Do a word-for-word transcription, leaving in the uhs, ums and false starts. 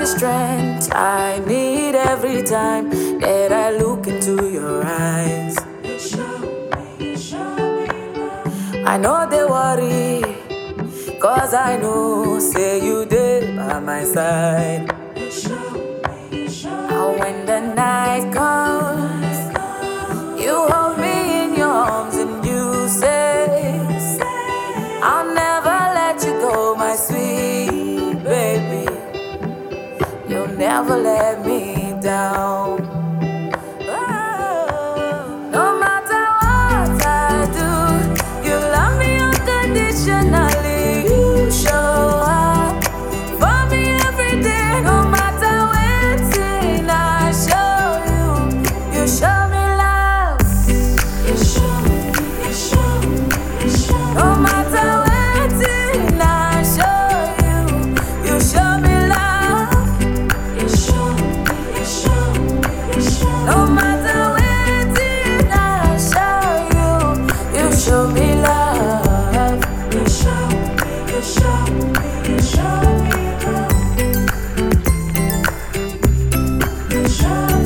strength I need every time that I look into your eyes. I know they worry, cause I know, say you did by my side. And when the night comes, you hold me in your arms and you say, I'll never let you go, my sweet baby. You'll never let me down. Oh, no matter what I do, you love me unconditionally. You show up for me every day. No matter when I show you, you show me love. You show me, you show me, you show me. No matter when I show you, you show me love. You show me, you show me, you show me. No matter when I show you, you show me love. You show me, you show me, you show me love. You show